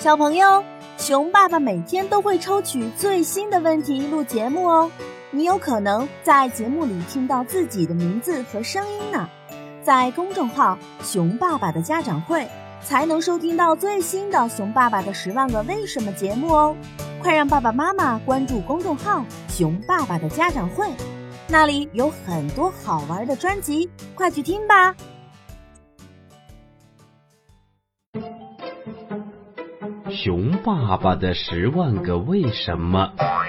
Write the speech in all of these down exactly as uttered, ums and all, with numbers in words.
小朋友，熊爸爸每天都会抽取最新的问题录节目哦，你有可能在节目里听到自己的名字和声音呢。在公众号熊爸爸的家长会才能收听到最新的熊爸爸的十万个为什么节目哦。快让爸爸妈妈关注公众号熊爸爸的家长会，那里有很多好玩的专辑，快去听吧。 熊爸爸的十万个为什么。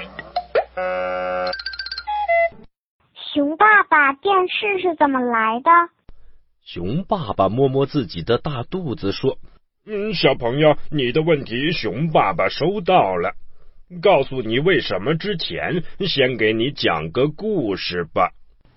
熊爸爸，电视是怎么来的？ 熊爸爸摸摸自己的大肚子说， 嗯，小朋友，你的问题熊爸爸收到了。告诉你为什么之前，先给你讲个故事吧。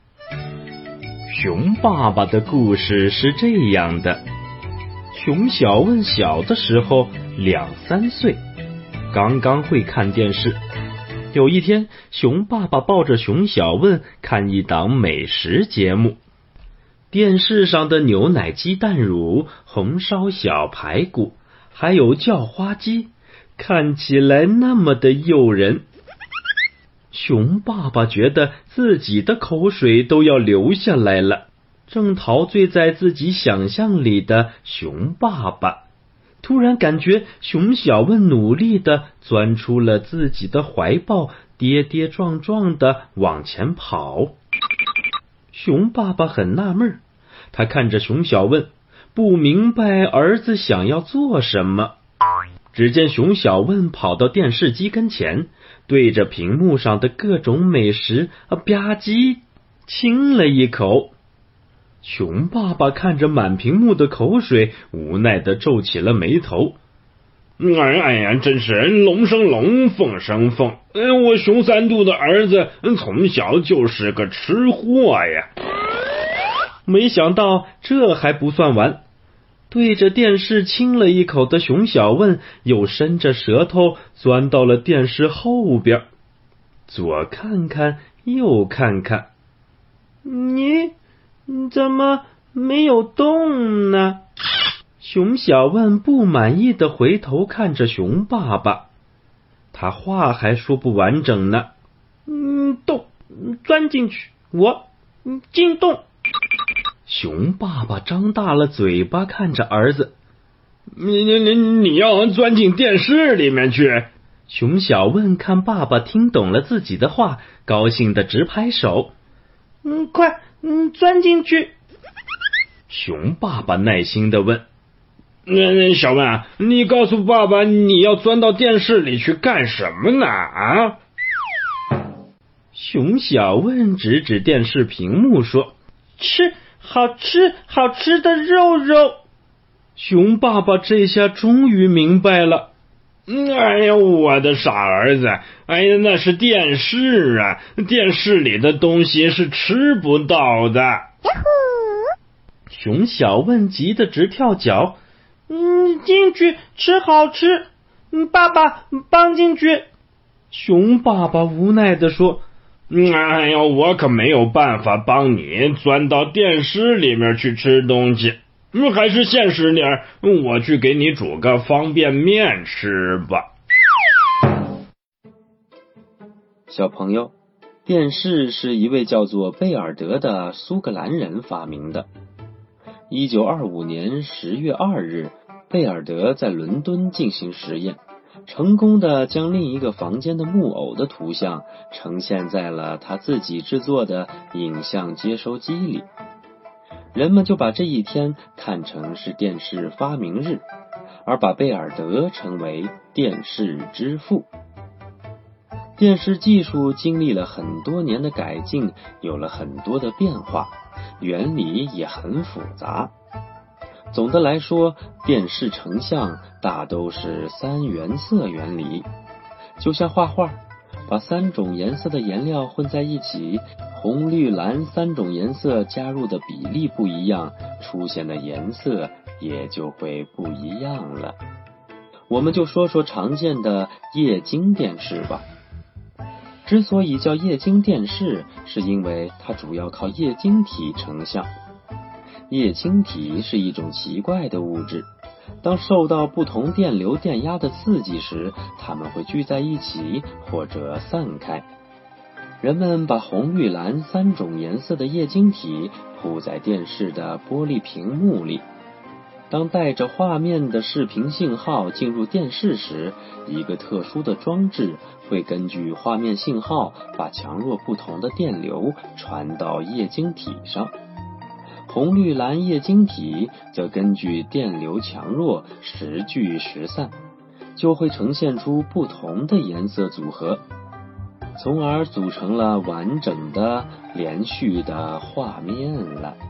熊爸爸的故事是这样的。熊小问小的时候两三岁，刚刚会看电视。有一天，熊爸爸抱着熊小问看一档美食节目。电视上的牛奶鸡蛋乳、红烧小排骨，还有叫花鸡，看起来那么的诱人。熊爸爸觉得自己的口水都要流下来了，正陶醉在自己想象里的熊爸爸，突然感觉熊小问努力地钻出了自己的怀抱，跌跌撞撞地往前跑。熊爸爸很纳闷，他看着熊小问，不明白儿子想要做什么。只见熊小问跑到电视机跟前，对着屏幕上的各种美食啊吧唧亲了一口。熊爸爸看着满屏幕的口水，无奈地皱起了眉头。 哎哎呀，真是龙生龙，凤生凤。嗯，我熊三度的儿子从小就是个吃货呀。 没想到这还不算完，对着电视亲了一口的熊小问又伸着舌头钻到了电视后边，左看看右看看。你怎么没有动呢？熊小问不满意的回头看着熊爸爸，他话还说不完整呢。嗯，动，钻进去，我进洞。熊爸爸张大了嘴巴看着儿子， 你你你你要钻进电视里面去？ 熊小问看爸爸听懂了自己的话，高兴的直拍手。嗯，快，嗯，钻进去。熊爸爸耐心的问， 那小问啊，你告诉爸爸你要钻到电视里去干什么呢？啊？ 熊小问指指电视屏幕说，吃好吃好吃的肉肉。熊爸爸这下终于明白了。 哎呀，我的傻儿子，哎呀，那是电视啊，电视里的东西是吃不到的。 熊小问急得直跳脚。嗯，进去吃好吃。嗯，爸爸帮进去。熊爸爸无奈地说， 哎呀，我可没有办法帮你钻到电视里面去吃东西。嗯，还是现实点，我去给你煮个方便面吃吧。 小朋友，电视是一位叫做贝尔德的苏格兰人发明的。一九二五年十月二日，贝尔德在伦敦进行实验，成功的将另一个房间的木偶的图像呈现在了他自己制作的影像接收机里。人们就把这一天看成是电视发明日，而把贝尔德称为电视之父。电视技术经历了很多年的改进，有了很多的变化，原理也很复杂。总的来说，电视成像大都是三原色原理，就像画画，把三种颜色的颜料混在一起，红绿蓝三种颜色加入的比例不一样，出现的颜色也就会不一样了。我们就说说常见的液晶电视吧。之所以叫液晶电视，是因为它主要靠液晶体成像。液晶体是一种奇怪的物质， 当受到不同电流电压的刺激时，它们会聚在一起或者散开。人们把红绿蓝三种颜色的液晶体铺在电视的玻璃屏幕里。当带着画面的视频信号进入电视时，一个特殊的装置会根据画面信号把强弱不同的电流传到液晶体上。红绿蓝液晶体则根据电流强弱时聚时散，就会呈现出不同的颜色组合，从而组成了完整的连续的画面了。